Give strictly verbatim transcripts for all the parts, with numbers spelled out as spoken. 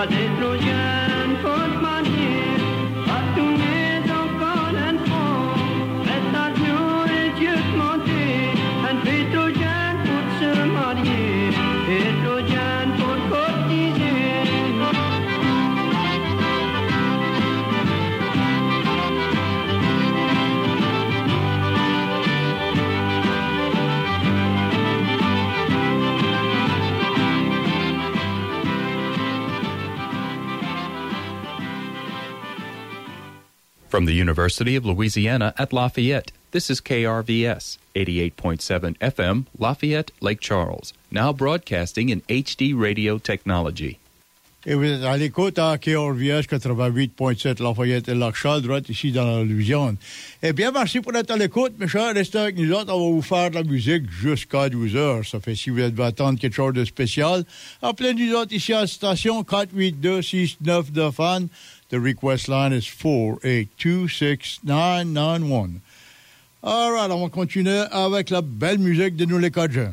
From the University of Louisiana at Lafayette, this is K R V S, eighty-eight point seven F M, Lafayette, Lake Charles, now broadcasting in H D radio technology. Et vous êtes à l'écoute à K R V S quatre-vingt-huit point sept Lafayette et Lac Charles, droite ici dans la Louisiane. Eh bien, merci pour être à l'écoute, mes chers. Restez avec nous autres. On va vous faire de la musique jusqu'à douze heures. Ça fait si vous devez attendre quelque chose de spécial. Appelez-nous autres ici à la station quatre huit deux six neuf neuf un. The request line is four eight two six nine nine one. All right, on va continuer avec la belle musique de nous les Cajuns.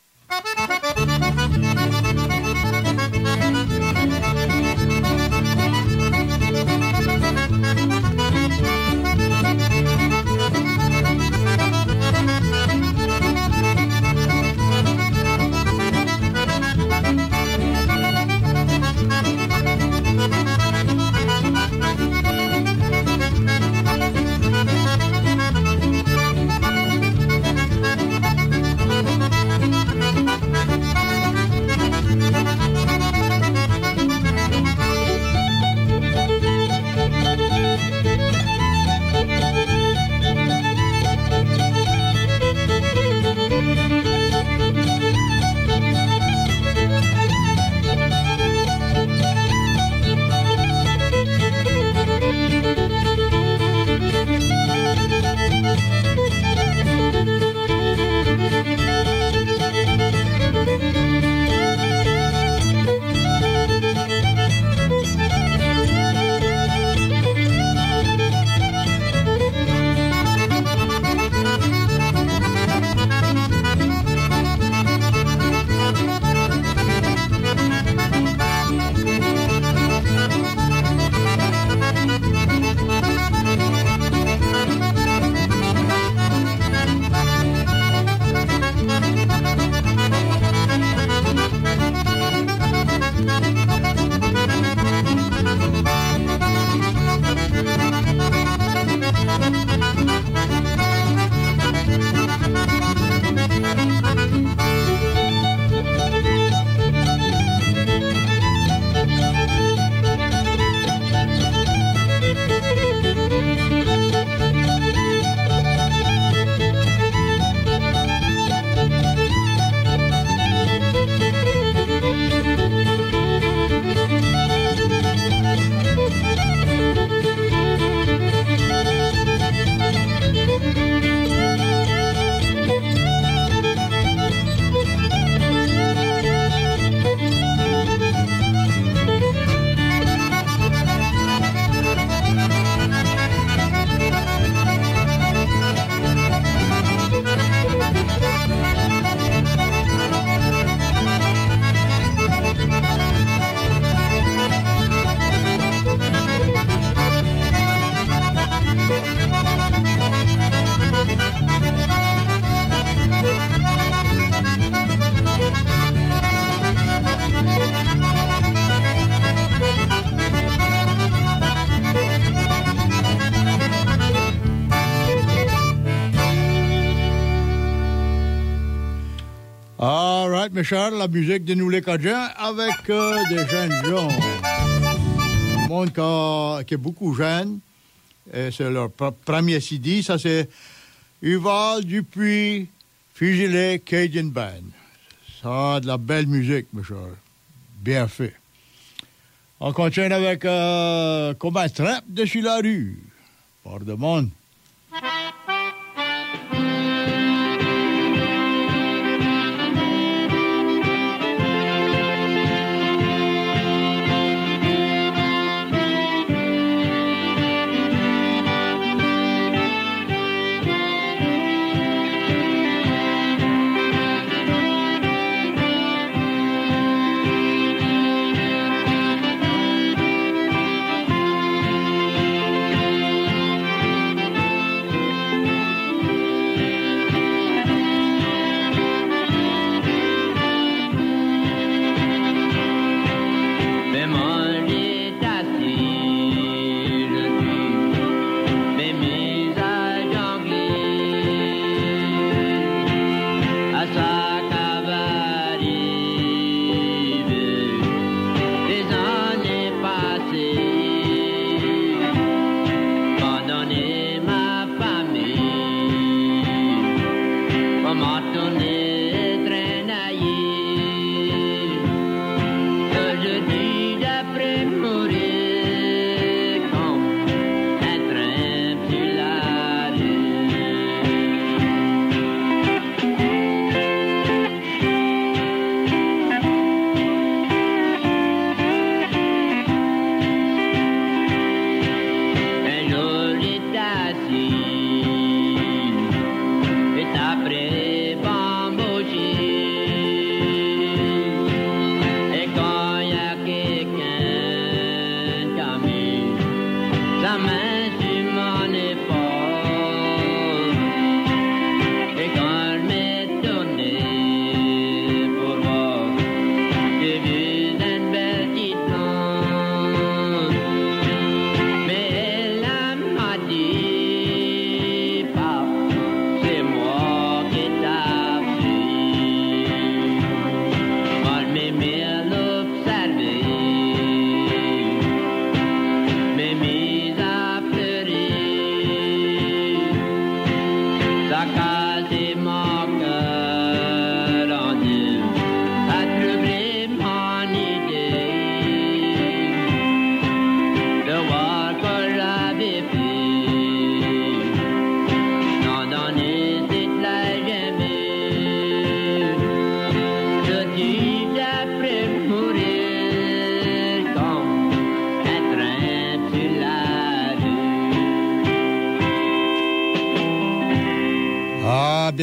Mes chers, la musique de nous les Cajuns avec euh, des jeunes gens. Le monde qui, a, qui est beaucoup jeune. Et c'est leur pr- premier C D. Ça, c'est Uval Dupuis Fusillé Cajun Band. Ça a de la belle musique, mes chers. Bien fait. On continue avec euh, Comme un trap dessus la rue. Par de monde.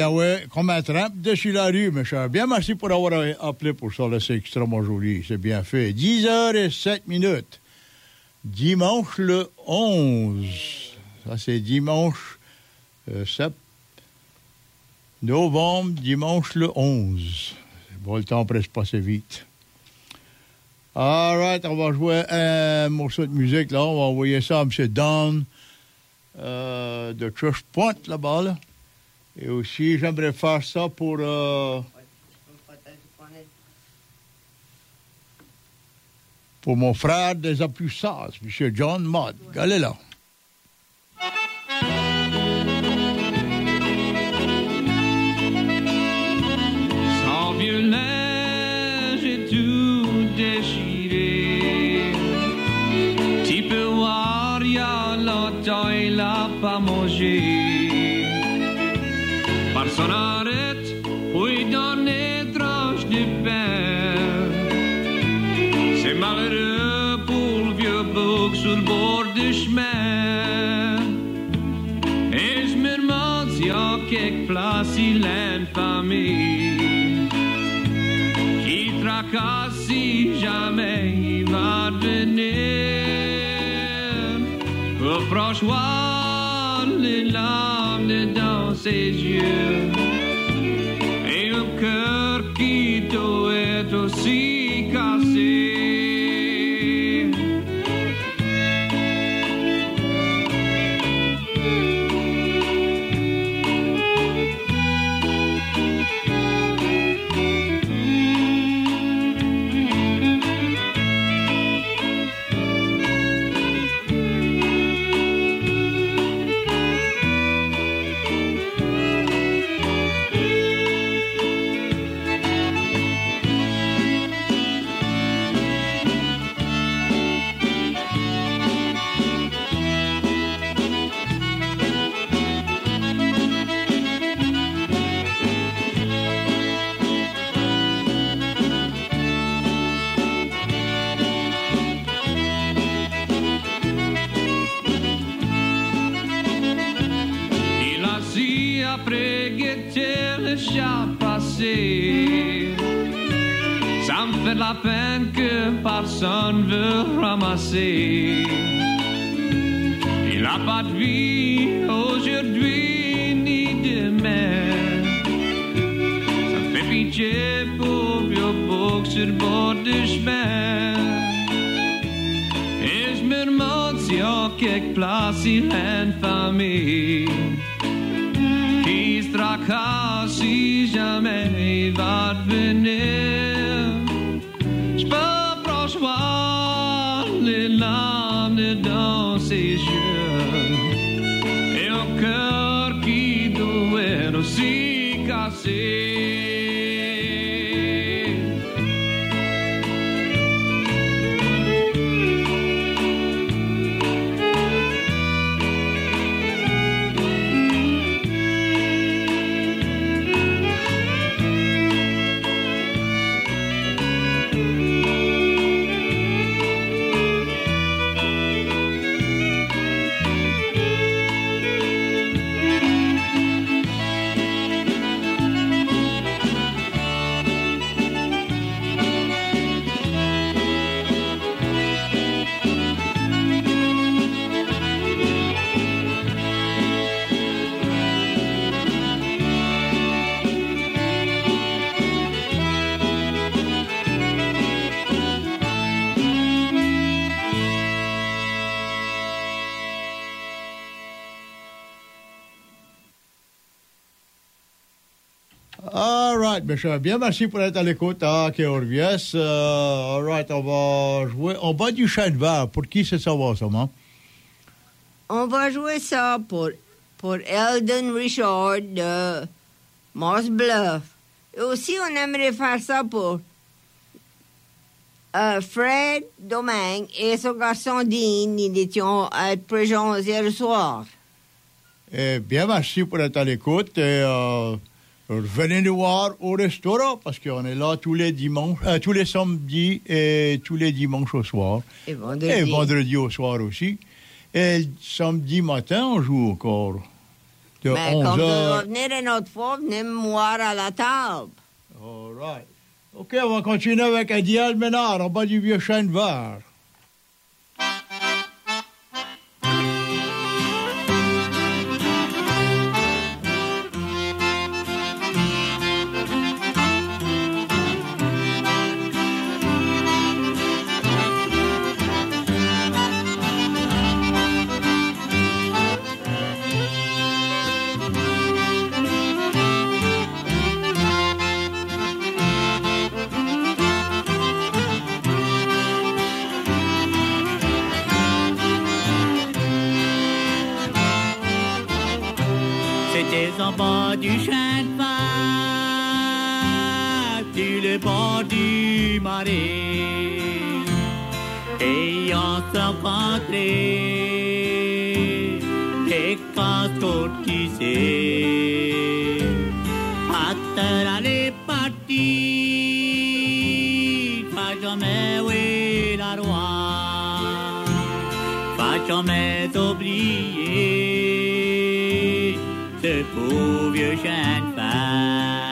ben ouais, comme un tramp dessus la rue, mes chers. Bien, merci pour avoir appelé pour ça, là, c'est extrêmement joli, c'est bien fait. dix heures et sept minutes. Dimanche le onze. Ça, c'est dimanche euh, sept novembre, dimanche le onze. Bon, le temps presque passé vite. All right, on va jouer un morceau de musique, là. On va envoyer ça à M. Don euh, de Church Point, là-bas, là. Et aussi, j'aimerais faire ça pour... Euh, pour mon frère des Appuissages, M. John Mott. Allez là. Sans vieux linge et tout déchiré, tu peux voir, il y a longtemps il n'a pas mangé. Personne n'arrête pour lui donner tranche de pain. C'est malheureux pour le vieux bouc sur le bord du chemin. Et je me demande si en quelque place il a une famille qui tracasse si jamais il va revenir. Pour franchir les larmes dans ses yeux et un cœur qui doit être aussi cassé. Ça me fait de la peine que personne veut ramasser. Il n'a pas de vie aujourd'hui ni demain. Ça me fait pitié pour vieux bouc sur le bord du chemin. Et je me demande si en quelque place il a une famille qui se tracasse si jamais il va revenir. Je peux franchement les larmes dans ses yeux et un cœur qui doit être aussi cassé. All right, mes chers. Bien, merci pour être à l'écoute à K R V S. Uh, all right, on va jouer en bas du chêne vert. Pour qui c'est ça va, ça, man? On va jouer ça pour, pour Eldon Richard de Moss Bluff. Et aussi, on aimerait faire ça pour euh, Fred Domingue et son garçon Dean. Ils étaient à prison hier soir. Eh bien, merci pour être à l'écoute. Et, euh, venez nous voir au restaurant parce qu'on est là tous les dimanches, euh, tous les samedis et tous les dimanches au soir. Et vendredi. Et vendredi au soir aussi. Et samedi matin, on joue encore. de Ben, onze comme tu heures. vas venir une autre fois, venez me voir à la table. All right. OK, on va continuer avec Adiel Ménard, en bas du vieux chêne vert. C'était en bas du chêne vert, sur le bord du marais, et on s'est rencontrés, et quand on disait, à terre allait partir, pas jamais oui la roi, pas jamais oublier ce beau vieux chêne vert.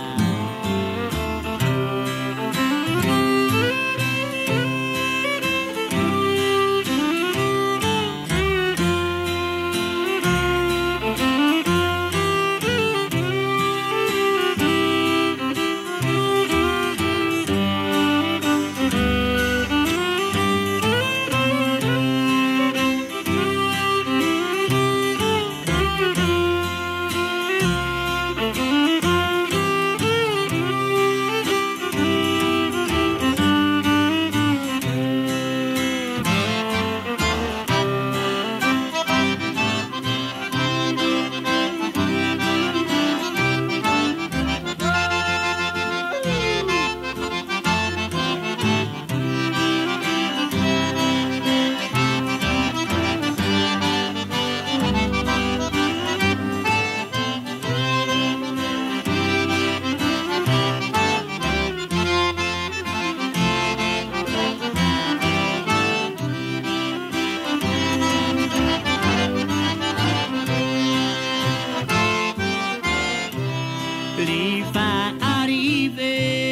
L'hiver arrivé,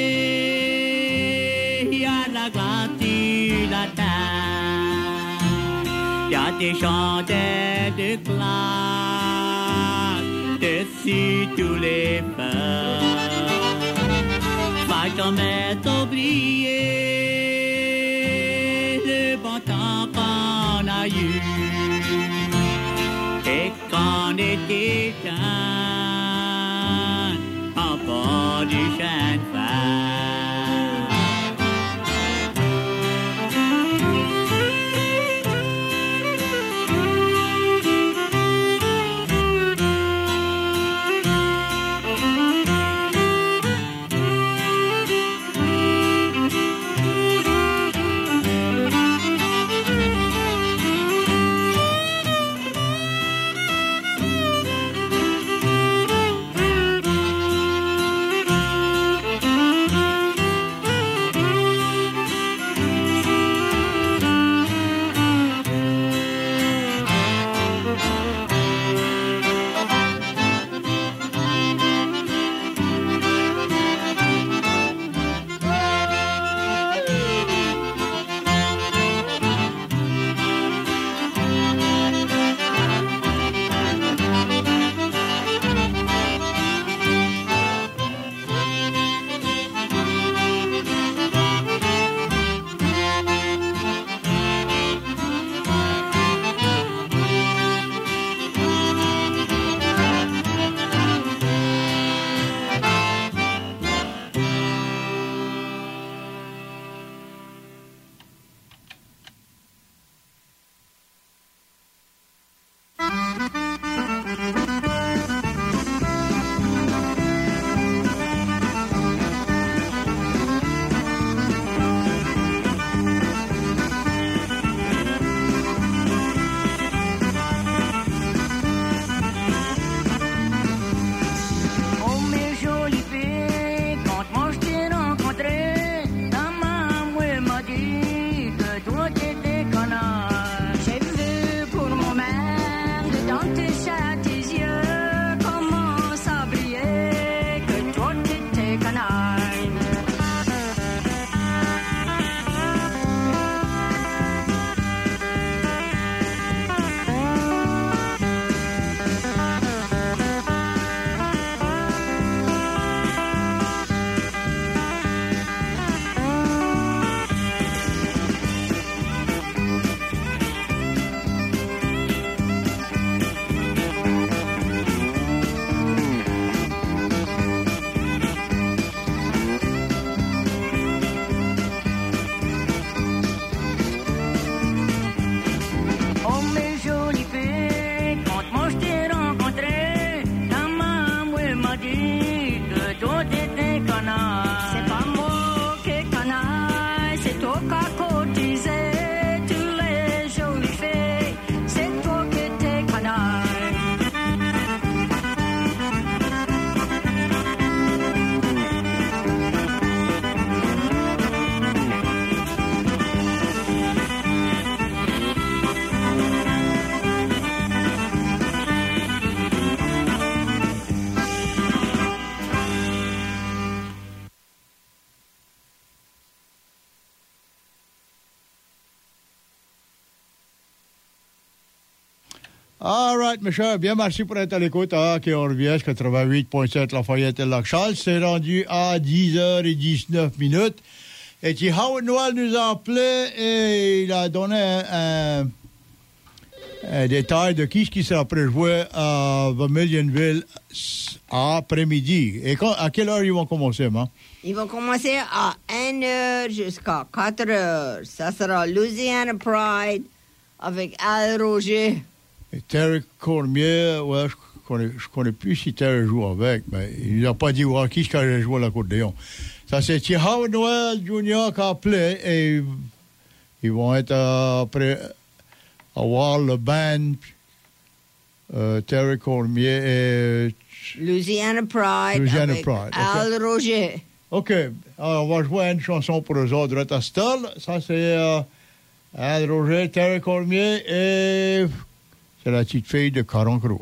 il y a la glace sur la terre, il y a des chandelles de glace dessus tous les feux. Pas jamais oublier le bon temps qu'on a eu, et qu'on était jeunes en bas du chêne vert. All right, mes chers, bien merci pour être à l'écoute à K R V S quatre-vingt-huit point sept Lafayette et Lac-Charles. C'est rendu à dix heures dix-neuf minutes. Et qui Howard Noël nous a appelé et il a donné un, un, un détail de qui, qui sera préjoué à Vermilionville après-midi. Et quand, à quelle heure ils vont commencer, ma? Ils vont commencer à une heure jusqu'à quatre heures. Ça sera Louisiana Pride avec Al Roger. Et Terry Cormier, ouais, je connais, je connais plus si Terry joue avec, mais il n'a pas dit ouais, qui qui a joué à l'accordéon. Ça, c'est Howard Noël Junior qui a appelé et ils vont être après avoir le band euh, Terry Cormier et Louisiana Pride Louisiana avec Pride, Al okay. Roger. OK. Alors, on va jouer une chanson pour eux autres à Stella. Ça, c'est euh, Al Roger, Terry Cormier et c'est la petite fille de Caron-Croix.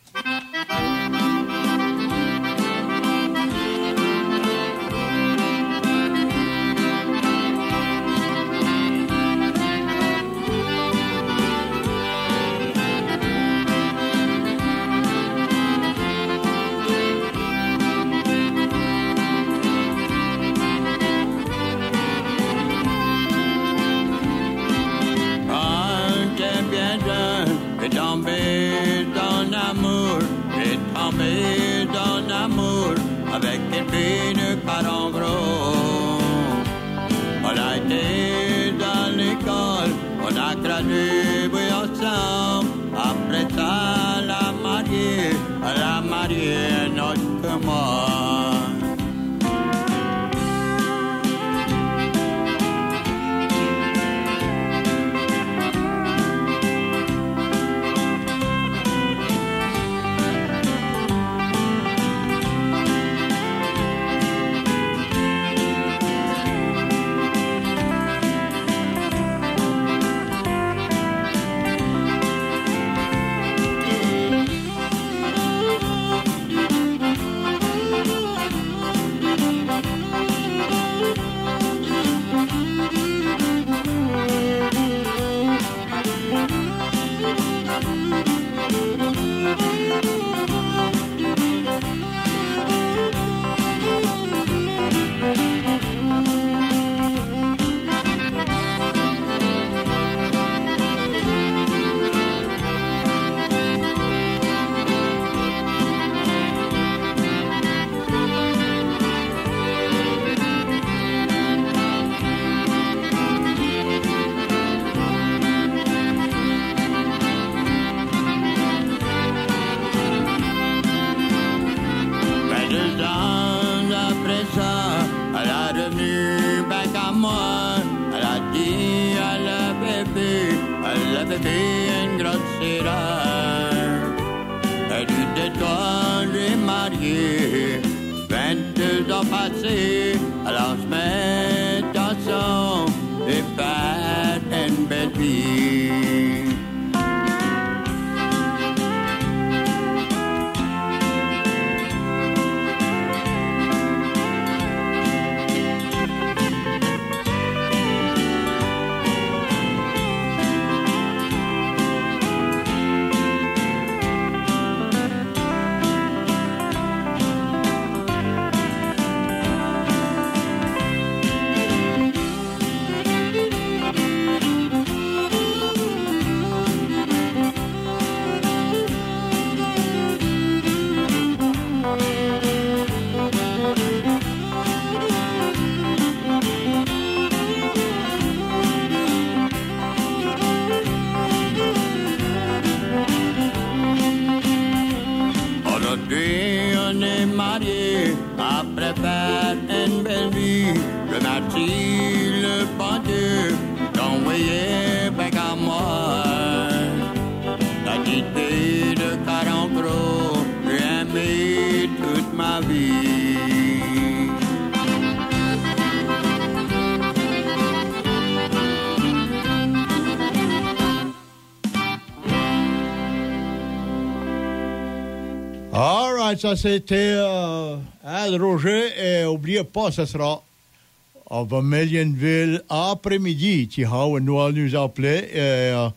All right, ça c'était euh, Al Roger et oubliez pas, ça sera à Vermilionville après-midi. Qui Howard Noël nous a appelé et euh,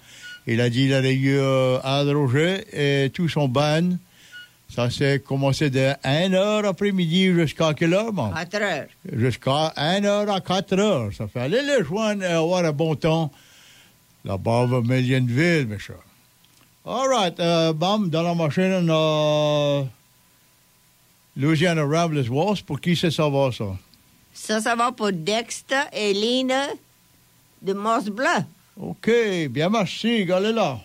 Il a dit qu'il allait eu euh, à Roger et tout son ban. Ça s'est commencé de une heure après-midi jusqu'à quelle heure, man? quatre heures. Jusqu'à une heure à quatre heures. Ça fait aller les joindre et avoir un bon temps. Là-bas, à Millionville, mes chers. All right. Euh, bam, dans la machine, on a Louisiana Ramblers Waltz. Pour qui c'est ça va, ça? Ça, ça va pour Dexter et Lina de Moss Bluff. OK. Bien, merci. Allez là.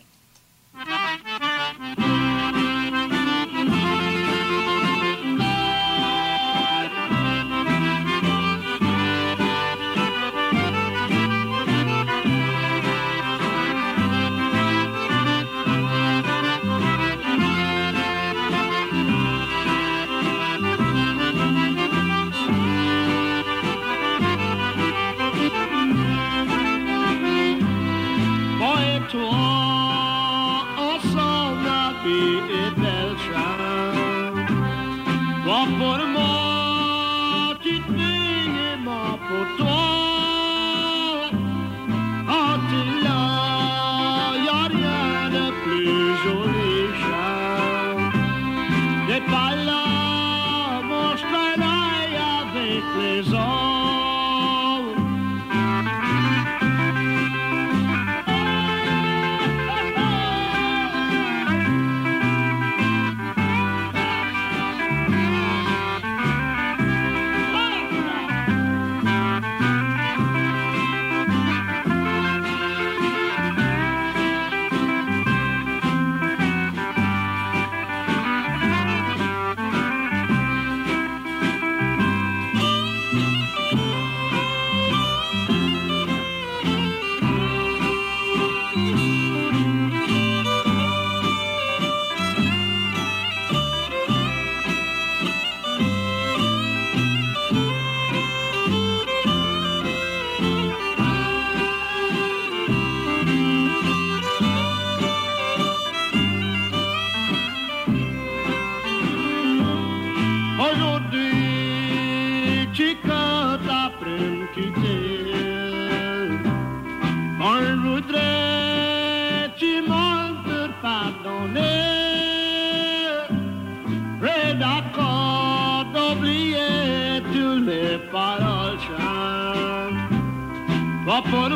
Pour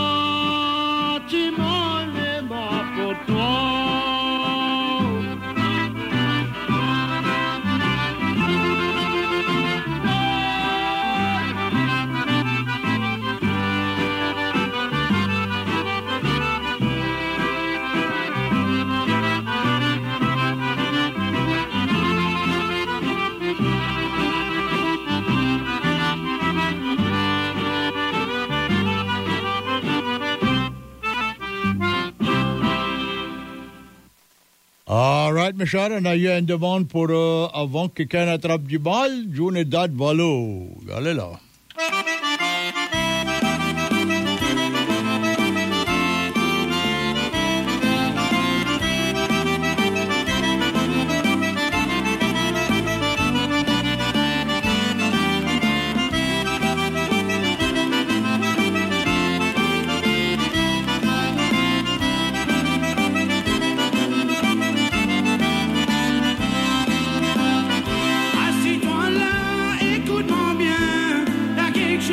moi, tu m'en es mort pour toi. All right, mes chers, on a eu une demande pour euh, avant que quelqu'un attrape du bal, Journée date Valo. Allez là. Assis-toi là, écoute-moi bien. Y'a quelque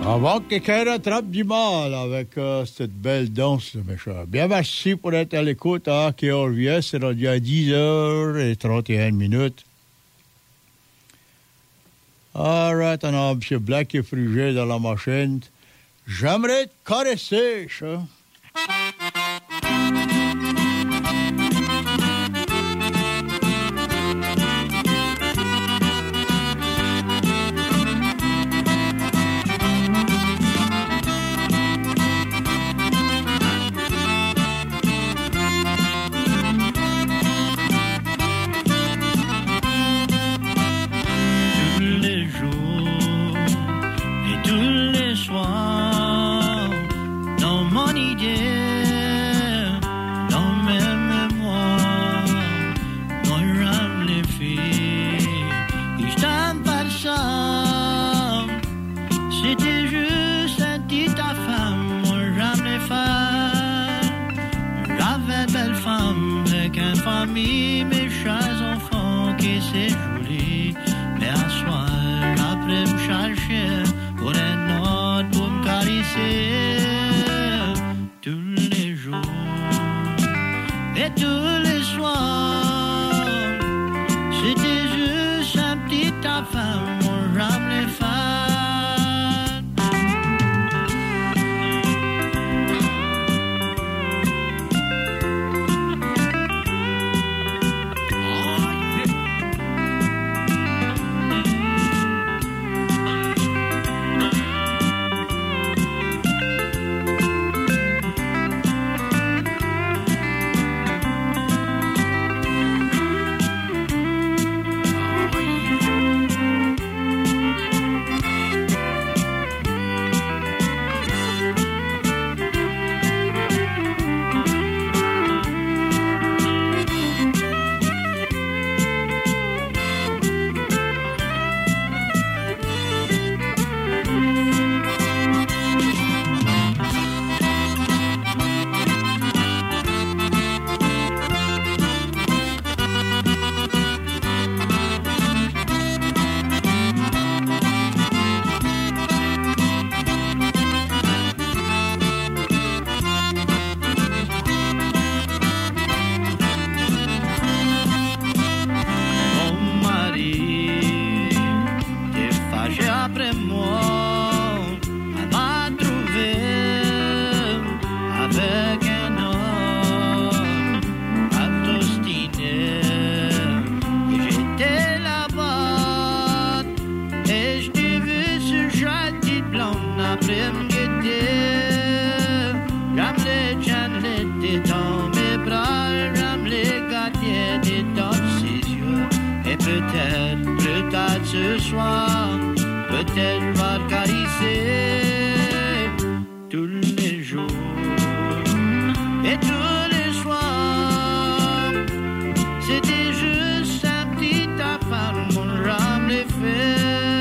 Avant que quelqu'un attrape du mal avec euh, cette belle danse, mes chers. Bien, merci pour être à l'écoute à K R V S. C'est rendu à dix heures trente et une minutes. All right, on a M. Black et Frugé dans la machine. J'aimerais te caresser, ça. Mes chers enfants, que c'est joli, mais un soir, après me chercher pour un autre pour me caresser tous les jours et tous les soirs. C'était juste un petit enfant, mon rame les femmes. Ce soir, peut-être va te caresser tous les jours et tous les soirs. C'était juste un petit affaire, mon rame les fait.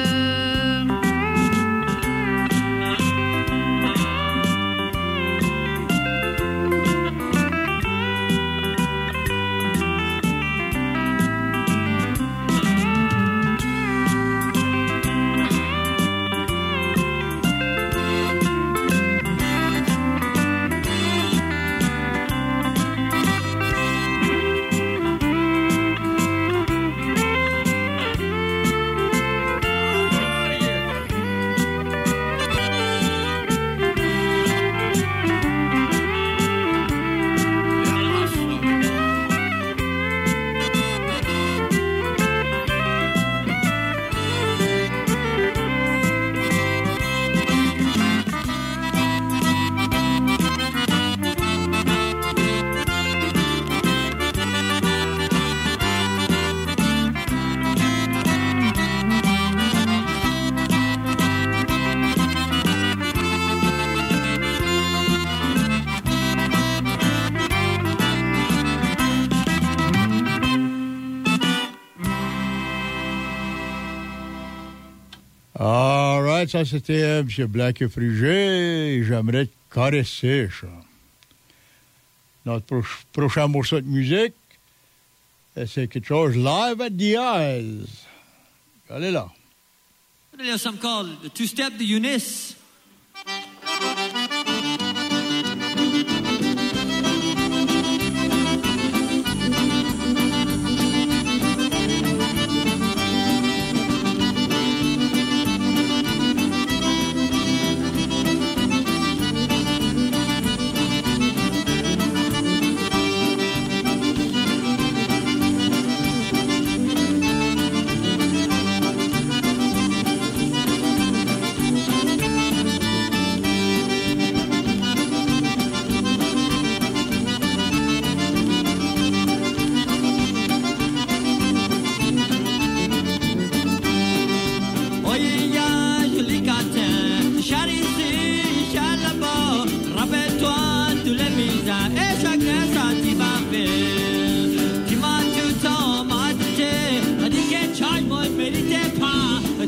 All right, ça c'était euh, M. Black et Frugé. J'aimerais te caresser, ça. Notre pro- prochain morceau de musique, c'est quelque chose live at the Eyes. Allez là. There's something called the two-step, the Eunice.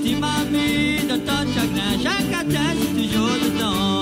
tu m'as mis dans ton chagrin, chaque matin c'est toujours dedans.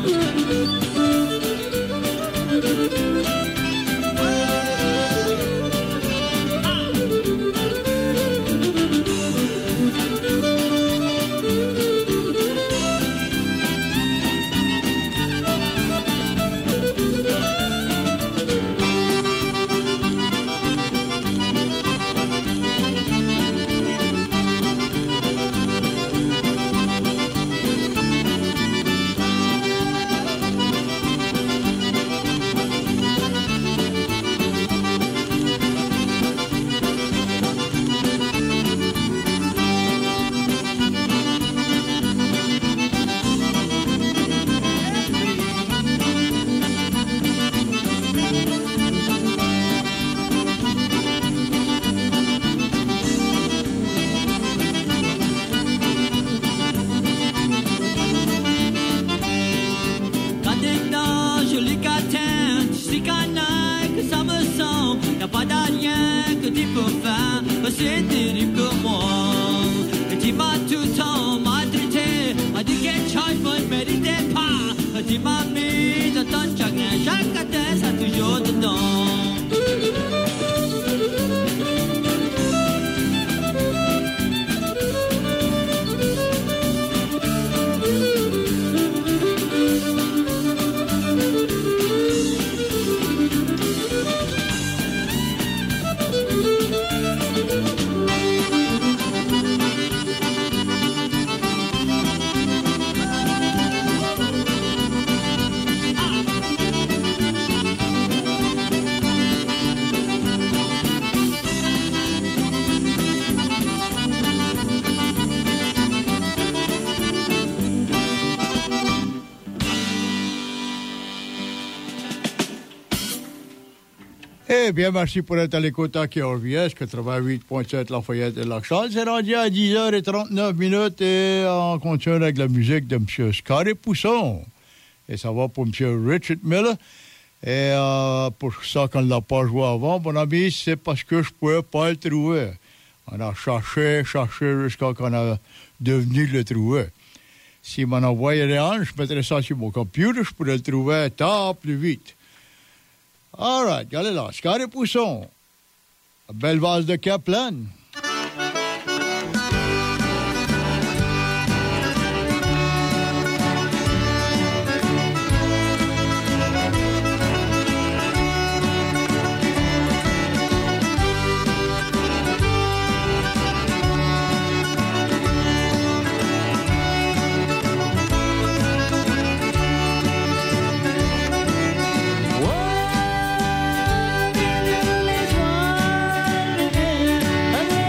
C'est terrible pour moi. Tu m'as tout le temps maltraité, m'a dit que tu ne méritais pas. Tu m'as mis dans ton chagrin, chaque matin ça toujours dedans. Eh bien, merci pour être à l'écoute à K R V S, quatre-vingt-huit point sept Lafayette et Lac-Charles. C'est rendu à dix heures trente-neuf minutes et on continue avec la musique de M. Scotty Pousson. Et ça va pour M. Richard Miller. Et euh, pour ça qu'on ne l'a pas joué avant, mon ami, c'est parce que je ne pouvais pas le trouver. On a cherché, cherché jusqu'à qu'on a devenu le trouver. Si m'en envoyait rien, je mettrais ça sur mon computer, je pourrais le trouver tant plus vite. All right, allez là, Scotty Pousson, belle valse de Kaplan. Oh,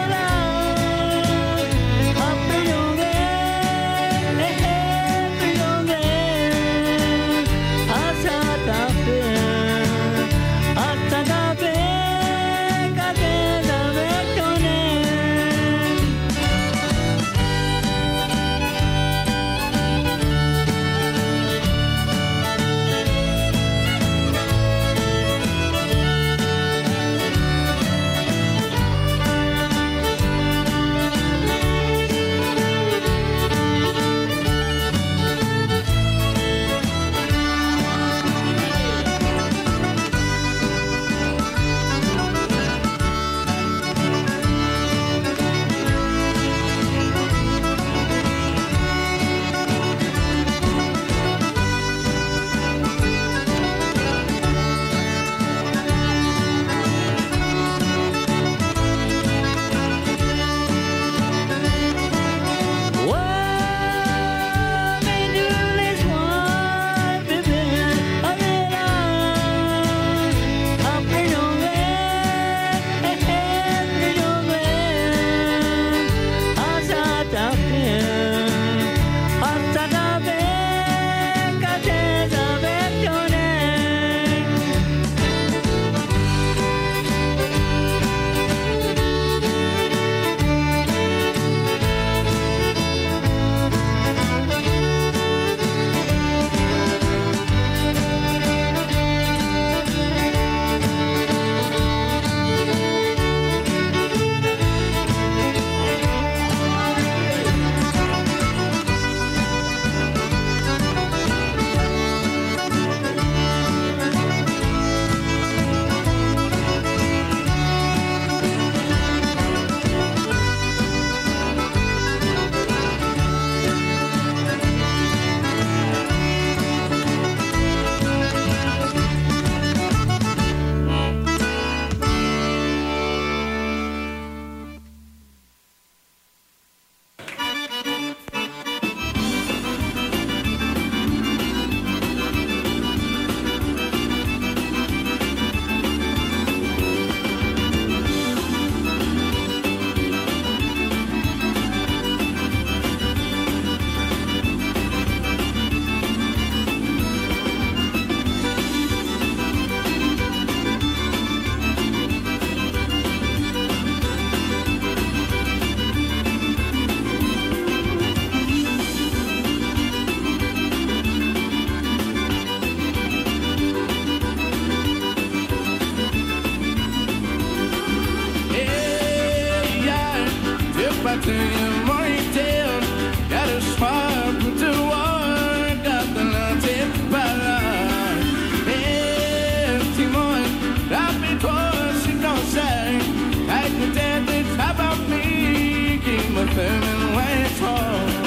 you more detail. Got a smile, put to work, got the latte para. Hey, Timon, rappelle-toi, c'est comme ça. I can tell it about me, keep my feeling way tall.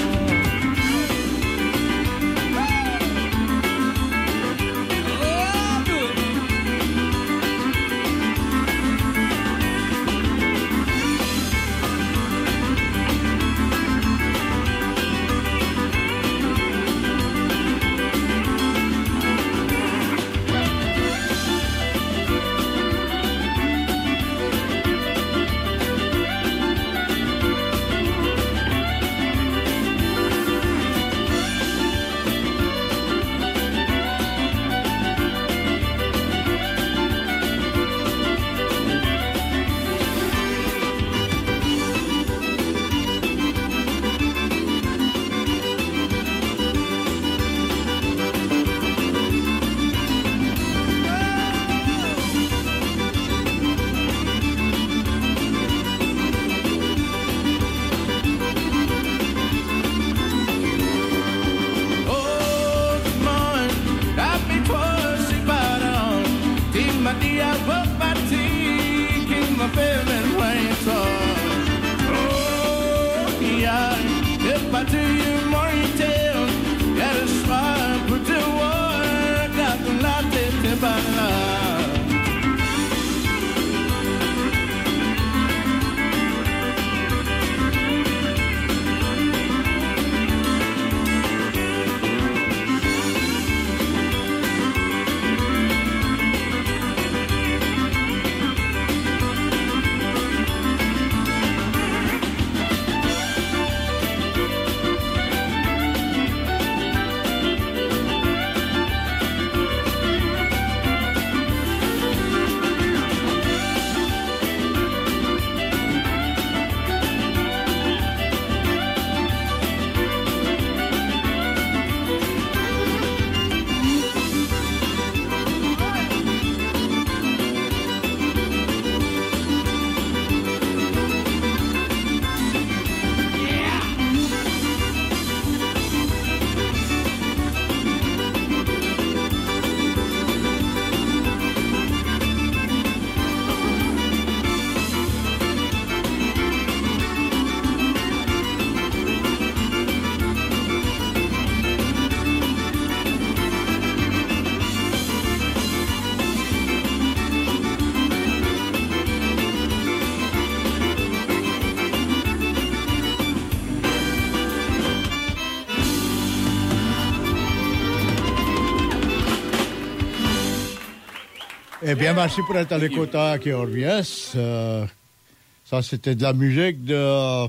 Eh bien, merci pour être à l'écoute à K R V S. Euh, ça, c'était de la musique de...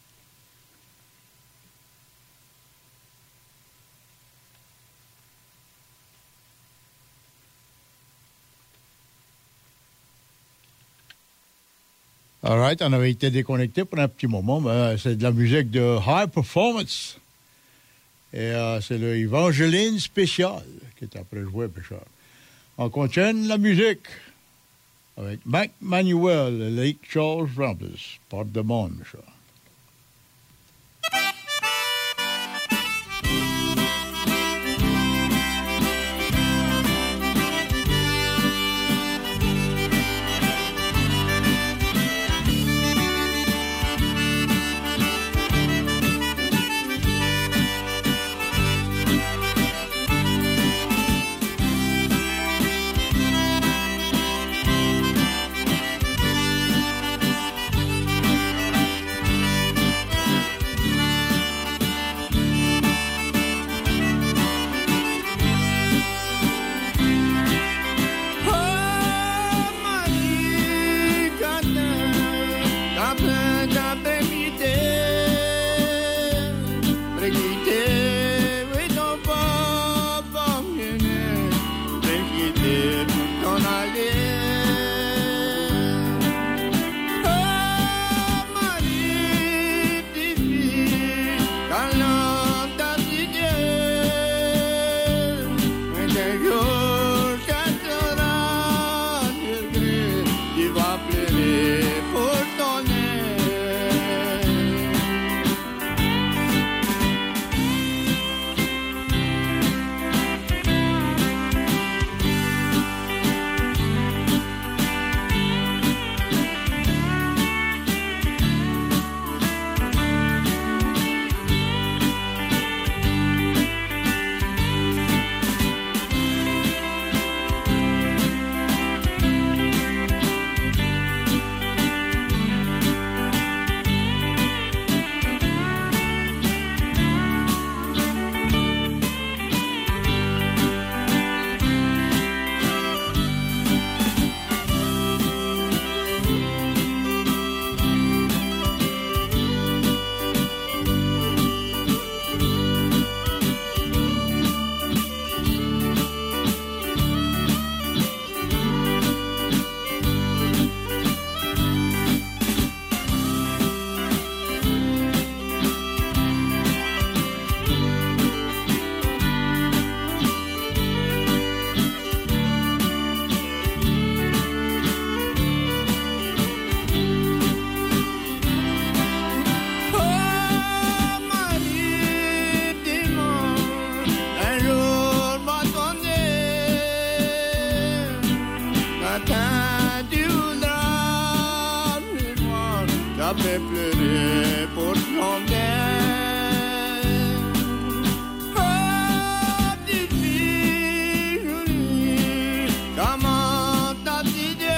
All right, on avait été déconnecté pour un petit moment, mais c'est de la musique de High Performance. Et euh, c'est le Evangeline spécial qui est après joué, Péchard. On continue la musique avec Mac Manuel et Lake Charles Ramblers, porte de monde, Péchard. Thank m'a fait pleurer pour ton bien. Oh, petite fille jolie, comment t'as-tu dit?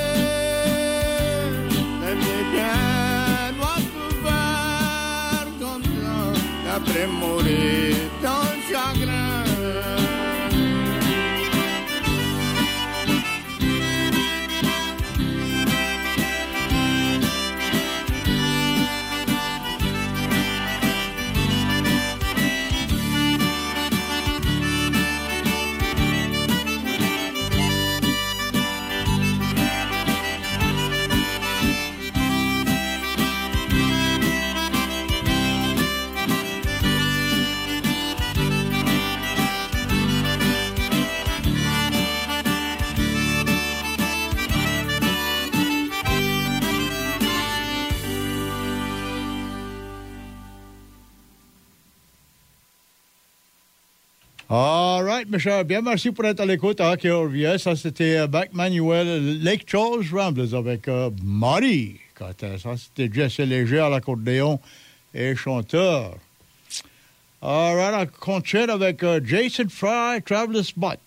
C'était bien, doit pouvoir comme ça, après mourir dans le chagrin. All right, mes chers, bien merci pour être à l'écoute à K R V S. Ça, c'était uh, Back Manuel Lake Charles Ramblers avec uh, Marty. Ça, c'était Jesse Léger à l'accordéon et chanteur. All right, on continue avec uh, Jason Fry, Traveler Spot.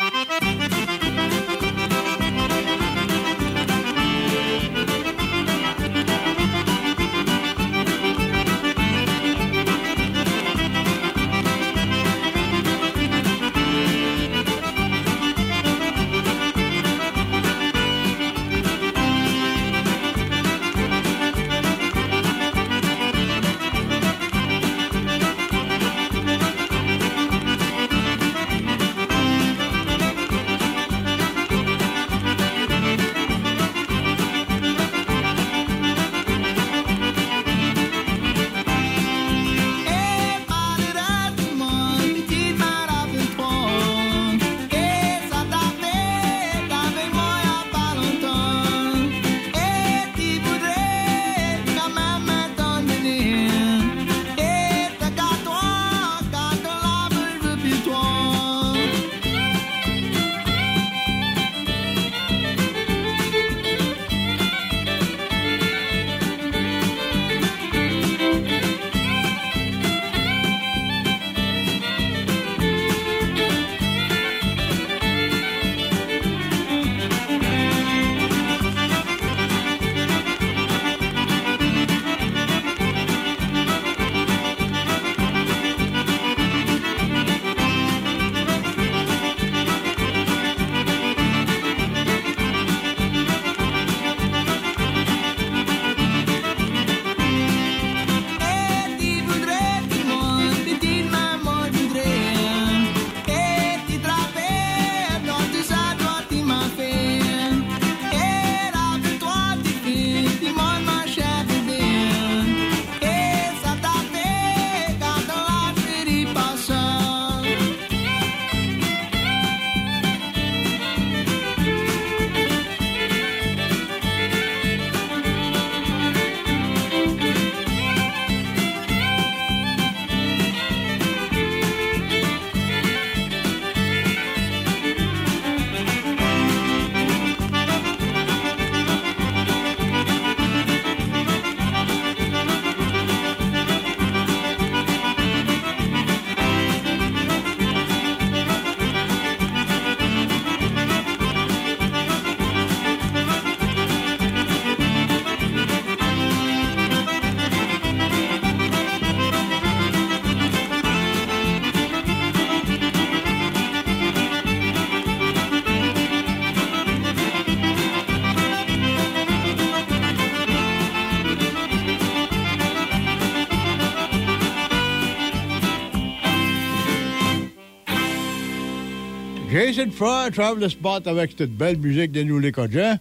Jason Fry, Traveler Spot avec cette belle musique de nous les Cajun.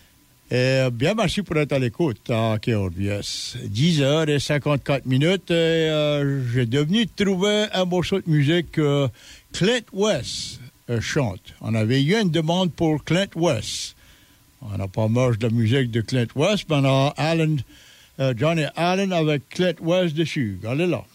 Et bien merci pour être à l'écoute à K R V S. dix heures cinquante-quatre minutes et euh, j'ai devenu trouver un morceau de musique que Clint West euh, chante. On avait eu une demande pour Clint West. On n'a pas marre de la musique de Clint West, mais on a Allen, euh, Johnny Allen avec Clint West dessus. Allez là.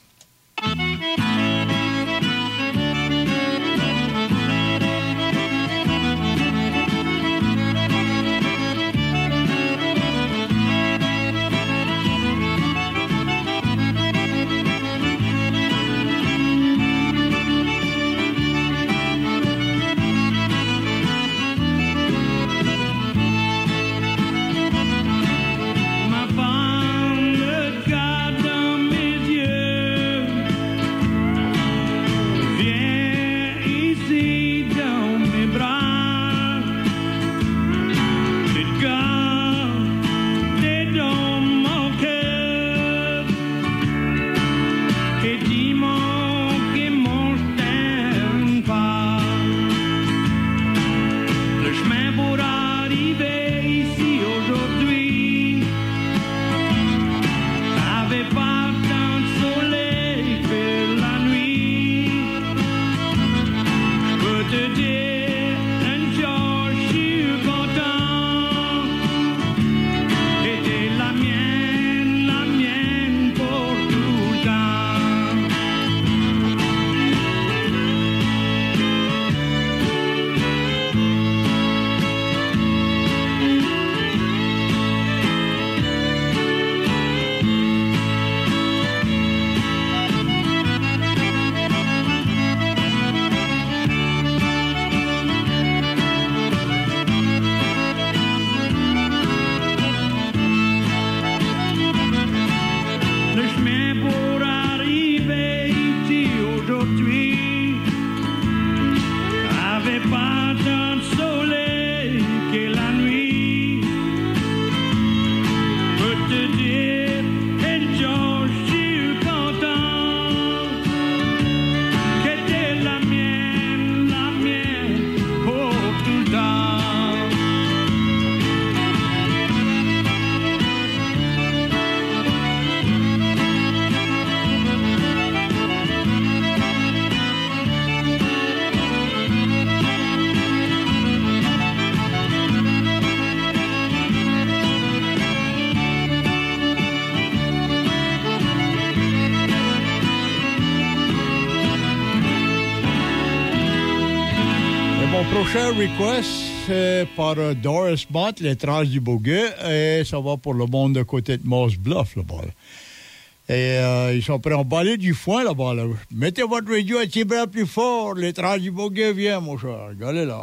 prochain request, c'est par euh, Doris Mott, Les Traces du Bouguet, et ça va pour le monde de côté de Moss Bluff, là-bas. Et euh, ils sont prêts à emballer du foin, là-bas. Là. Mettez votre radio un petit peu plus fort, Les Traces du Bouguet, viens, mon cher. Regardez là.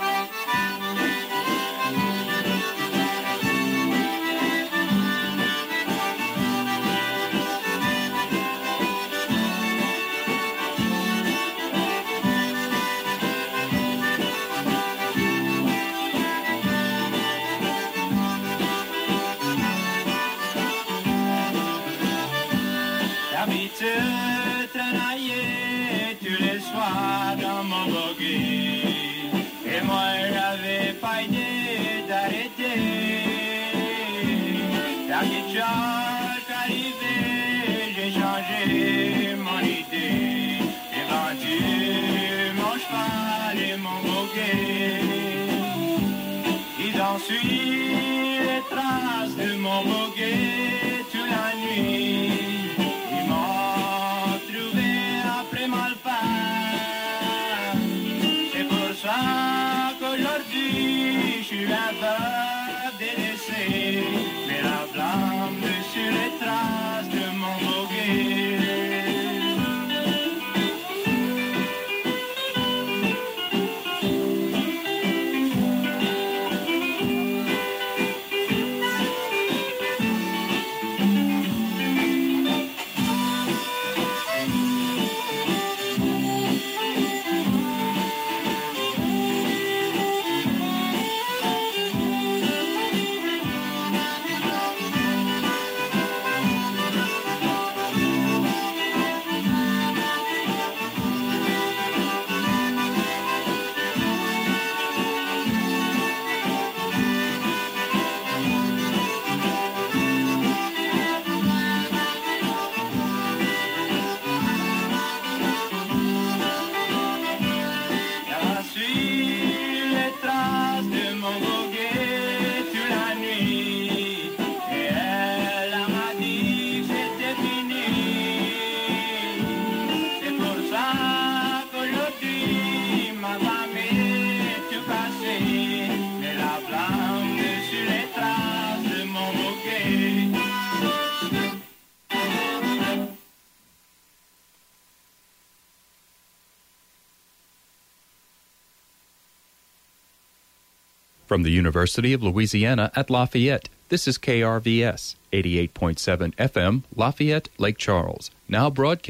Suis les traces de mon boguet toute la nuit. Ils m'ont trouvé après malfait. C'est pour ça qu'aujourd'hui je suis un veuve délaissé. Mais la flamme sur les traces de mon boguet. From the University of Louisiana at Lafayette, this is K R V S, eighty-eight point seven F M, Lafayette, Lake Charles, now broadcast